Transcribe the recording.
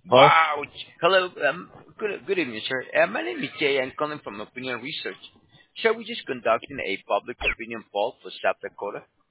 Hello? Wow. Hello. Good evening, sir. My name is Jay. I'm calling from Opinion Research. Sir, we just conducting a public opinion poll for South Dakota.